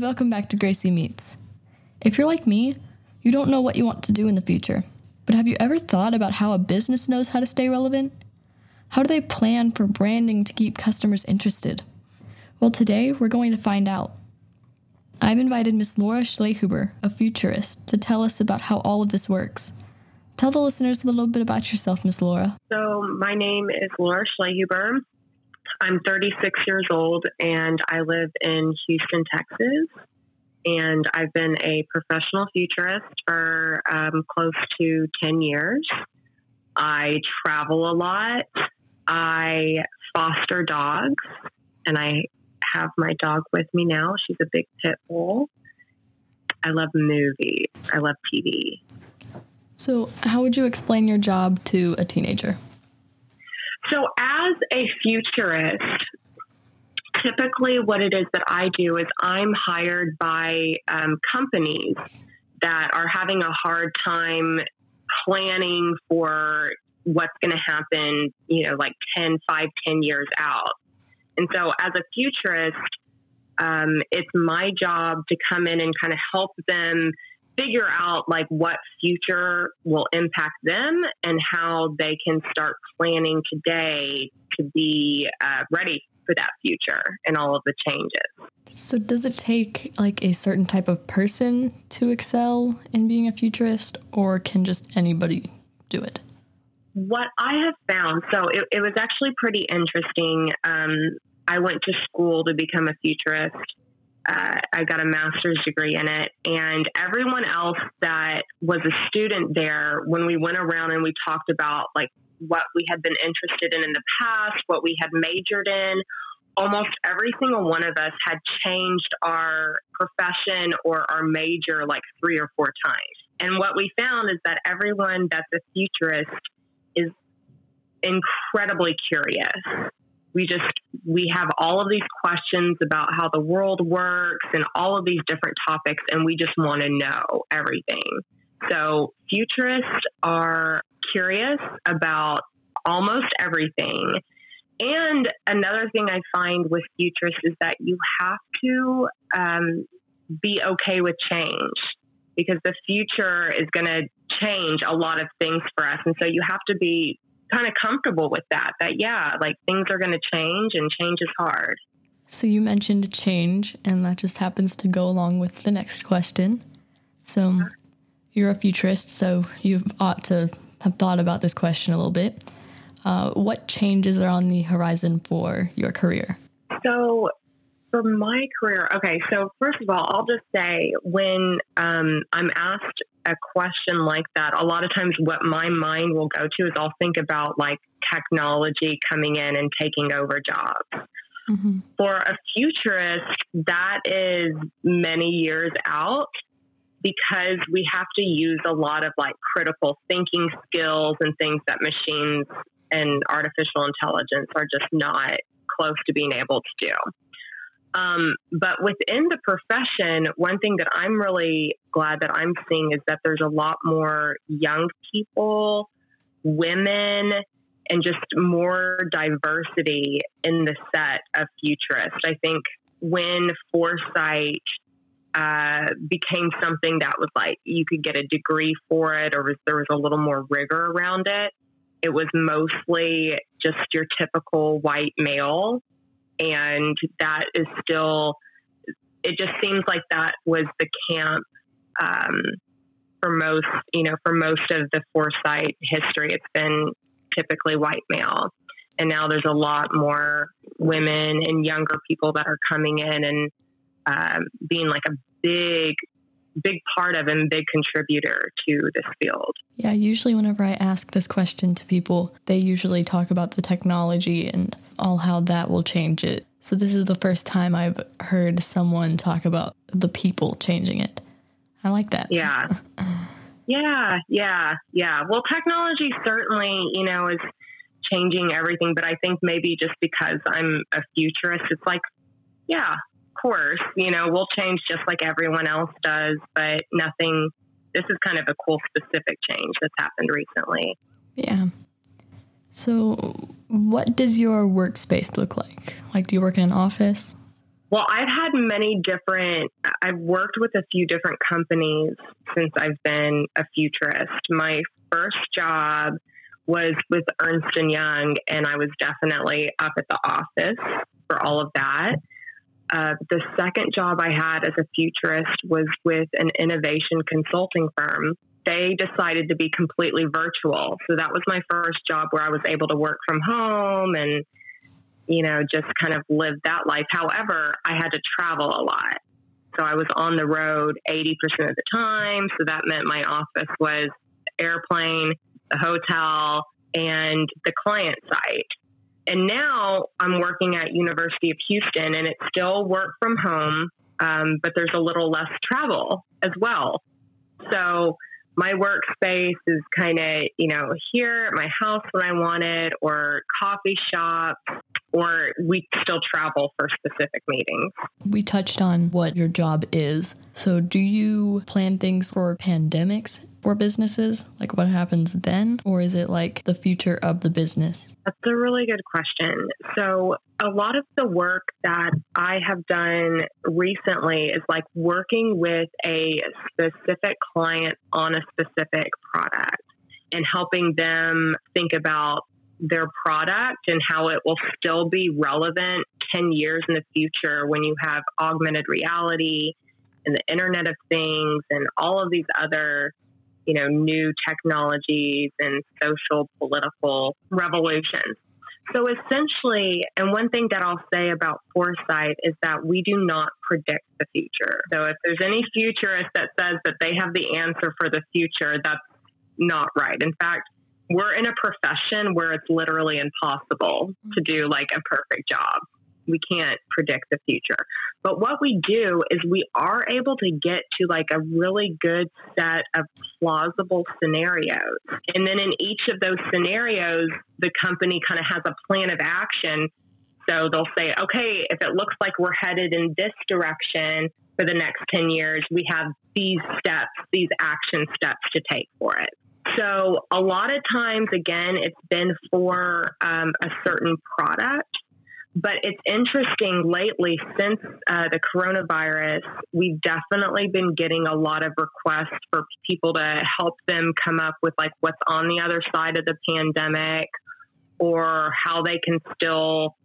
welcome back to Gracie Meets. If you're like me, you don't know what you want to do in the future, but have you ever thought about how a business knows how to stay relevant? How do they plan for branding to keep customers interested? Well, today we're going to find out. I've invited Miss Laura Schlehuber, a futurist, to tell us about how all of this works. Tell the listeners a little bit about yourself, Miss Laura. So my name is Laura Schlehuber. I'm 36 years old and I live in Houston, Texas. And I've been a professional futurist for close to 10 years. I travel a lot. I foster dogs, and I have my dog with me now. She's a big pit bull. I love movies. I love TV. So how would you explain your job to a teenager? So as a futurist, typically what it is that I do is I'm hired by companies that are having a hard time planning for what's going to happen, like 10 years out. And so as a futurist, it's my job to come in and kind of help them figure out like what future will impact them and how they can start planning today to be ready for that future and all of the changes. So does it take like a certain type of person to excel in being a futurist, or can just anybody do it? What I have found, so it was actually pretty interesting. I went to school to become a futurist. I got a master's degree in it, and everyone else that was a student there, when we went around and we talked about like what we had been interested in the past, what we had majored in, almost every single one of us had changed our profession or our major like 3 or 4 times. And what we found is that everyone that's a futurist is incredibly curious. We have all of these questions about how the world works and all of these different topics, and we just want to know everything. So futurists are curious about almost everything. And another thing I find with futurists is that you have to be okay with change, because the future is going to change a lot of things for us. And so you have to be kind of comfortable with that like things are going to change, and change is hard. So you mentioned change, and that just happens to go along with the next question. So you're a futurist, so you ought to have thought about this question a little bit. What changes are on the horizon for your career? So for my career, okay, so first of all, I'll just say when I'm asked a question like that, a lot of times what my mind will go to is I'll think about like technology coming in and taking over jobs. Mm-hmm. For a futurist, that is many years out, because we have to use a lot of like critical thinking skills and things that machines and artificial intelligence are just not close to being able to do. But within the profession, one thing that I'm really glad that I'm seeing is that there's a lot more young people, women, and just more diversity in the set of futurists. I think when foresight became something that was like you could get a degree for it, or there was a little more rigor around it, it was mostly just your typical white male. And that is still, it just seems like that was the camp for most of the foresight history. It's been typically white male. And now there's a lot more women and younger people that are coming in and being like a big part of and big contributor to this field. Yeah, usually whenever I ask this question to people, they usually talk about the technology and all how that will change it. So this is the first time I've heard someone talk about the people changing it. I like that. Yeah. Yeah. Well, technology certainly, is changing everything, but I think maybe just because I'm a futurist, it's like, yeah, of course, we'll change just like everyone else does, but nothing, this is kind of a cool specific change that's happened recently. Yeah. So what does your workspace look like? Like, do you work in an office? Well, I've worked with a few different companies since I've been a futurist. My first job was with Ernst & Young, and I was definitely up at the office for all of that. The second job I had as a futurist was with an innovation consulting firm. They decided to be completely virtual. So that was my first job where I was able to work from home and, just kind of live that life. However, I had to travel a lot. So I was on the road 80% of the time. So that meant my office was the airplane, the hotel, and the client site. And now I'm working at University of Houston, and it's still work from home, but there's a little less travel as well. So my workspace is kind of, here at my house when I want it, or coffee shop, or we still travel for specific meetings. We touched on what your job is. So do you plan things for pandemics for businesses? Like what happens then? Or is it like the future of the business? That's a really good question. So a lot of the work that I have done recently is like working with a specific client on a specific product and helping them think about their product and how it will still be relevant 10 years in the future when you have augmented reality and the Internet of Things and all of these other, new technologies and social political revolutions. So essentially, and one thing that I'll say about foresight is that we do not predict the future. So if there's any futurist that says that they have the answer for the future, that's not right. In fact, we're in a profession where it's literally impossible to do like a perfect job. We can't predict the future. But what we do is we are able to get to like a really good set of plausible scenarios. And then in each of those scenarios, the company kind of has a plan of action. So they'll say, okay, if it looks like we're headed in this direction for the next 10 years, we have these steps, these action steps to take for it. So a lot of times, again, it's been for a certain product. But it's interesting lately, since the coronavirus, we've definitely been getting a lot of requests for people to help them come up with like what's on the other side of the pandemic or how they can still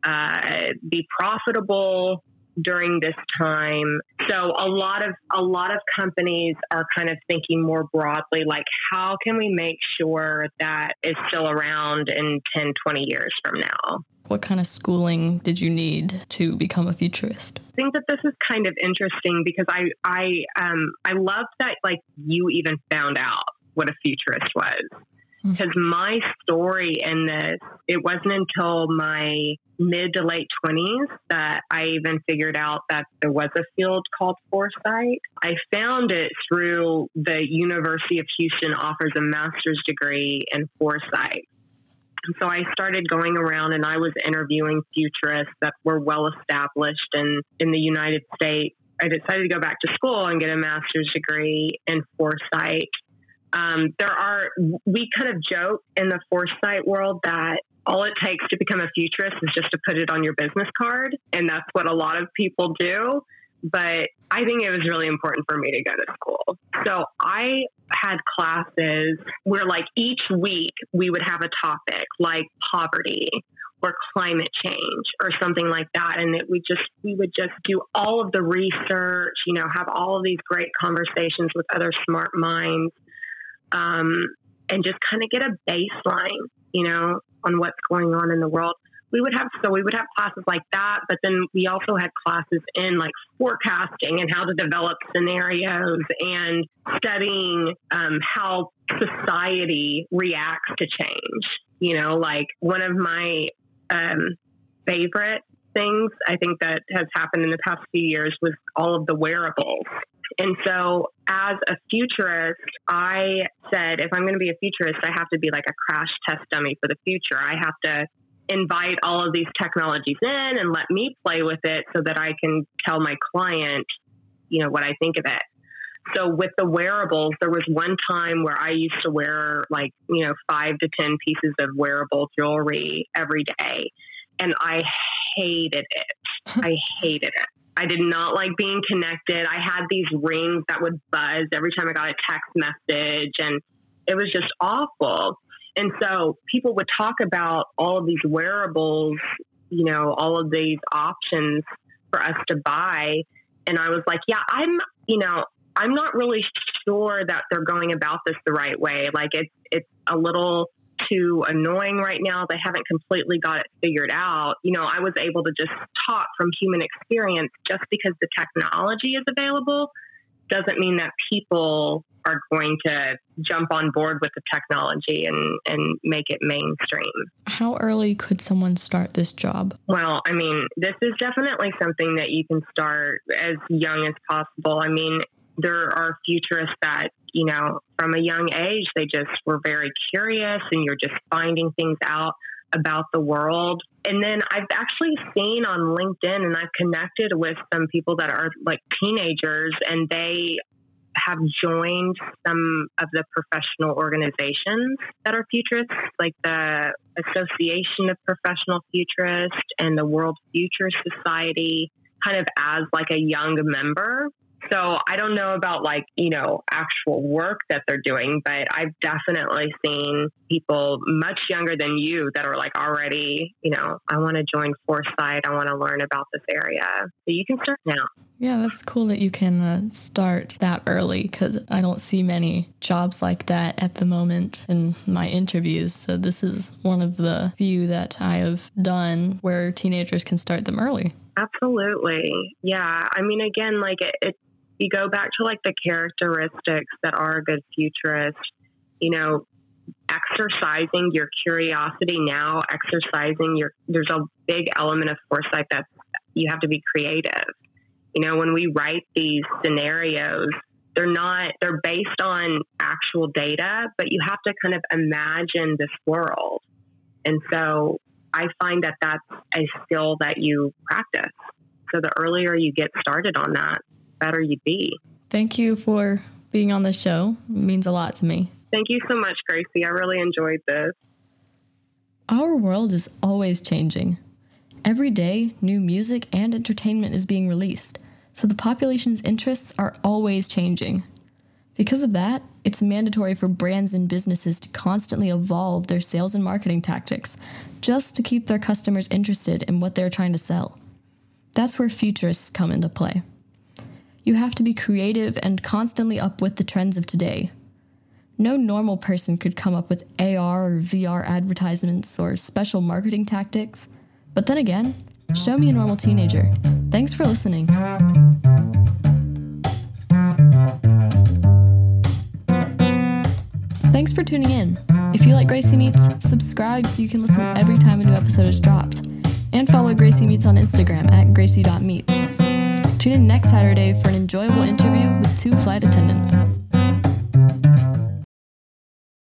be profitable during this time. So a lot of companies are kind of thinking more broadly, like how can we make sure that it's still around in 10, 20 years from now? What kind of schooling did you need to become a futurist? I think that this is kind of interesting because I love that like you even found out what a futurist was. Because my story in this, it wasn't until my mid to late 20s that I even figured out that there was a field called foresight. I found it through the University of Houston offers a master's degree in foresight. And so I started going around and I was interviewing futurists that were well established in the United States. I decided to go back to school and get a master's degree in foresight. We kind of joke in the foresight world that all it takes to become a futurist is just to put it on your business card. And that's what a lot of people do. But I think it was really important for me to go to school. So I had classes where like each week we would have a topic like poverty or climate change or something like that. And we would just do all of the research, have all of these great conversations with other smart minds. And just kind of get a baseline, on what's going on in the world. We would have classes like that, but then we also had classes in like forecasting and how to develop scenarios and studying how society reacts to change. Like one of my favorite things I think that has happened in the past few years was all of the wearables. And so as a futurist, I said, if I'm going to be a futurist, I have to be like a crash test dummy for the future. I have to invite all of these technologies in and let me play with it so that I can tell my client, what I think of it. So with the wearables, there was one time where I used to wear 5 to 10 pieces of wearable jewelry every day. And I hated it. I hated it. I did not like being connected. I had these rings that would buzz every time I got a text message, and it was just awful. And so people would talk about all of these wearables, all of these options for us to buy. And I was like, yeah, I'm not really sure that they're going about this the right way. Like it's a little too annoying right now. They haven't completely got it figured out. I was able to just talk from human experience. Just because the technology is available doesn't mean that people are going to jump on board with the technology and make it mainstream. How early could someone start this job? Well, this is definitely something that you can start as young as possible. There are futurists that, from a young age, they just were very curious, and you're just finding things out about the world. And then I've actually seen on LinkedIn, and I've connected with some people that are like teenagers, and they have joined some of the professional organizations that are futurists, like the Association of Professional Futurists and the World Future Society, kind of as like a young member. So I don't know about actual work that they're doing, but I've definitely seen people much younger than you that are already, I want to join Foresight. I want to learn about this area. So you can start now. Yeah, that's cool that you can start that early, because I don't see many jobs like that at the moment in my interviews. So this is one of the few that I have done where teenagers can start them early. Absolutely. Yeah. Again, you go back to the characteristics that are a good futurist, exercising your curiosity now, there's a big element of foresight that you have to be creative. When we write these scenarios, they're based on actual data, but you have to kind of imagine this world. And so I find that that's a skill that you practice. So the earlier you get started on that, better you'd be. Thank you for being on the show. It means a lot to me. Thank you so much, Gracie. I really enjoyed this. Our world is always changing. Every day, new music and entertainment is being released, so the population's interests are always changing. Because of that, it's mandatory for brands and businesses to constantly evolve their sales and marketing tactics just to keep their customers interested in what they're trying to sell. That's where futurists come into play. You have to be creative and constantly up with the trends of today. No normal person could come up with AR or VR advertisements or special marketing tactics. But then again, show me a normal teenager. Thanks for listening. Thanks for tuning in. If you like Gracie Meets, subscribe so you can listen every time a new episode is dropped. And follow Gracie Meets on Instagram at gracie.meets. Tune in next Saturday for an enjoyable interview with 2 flight attendants.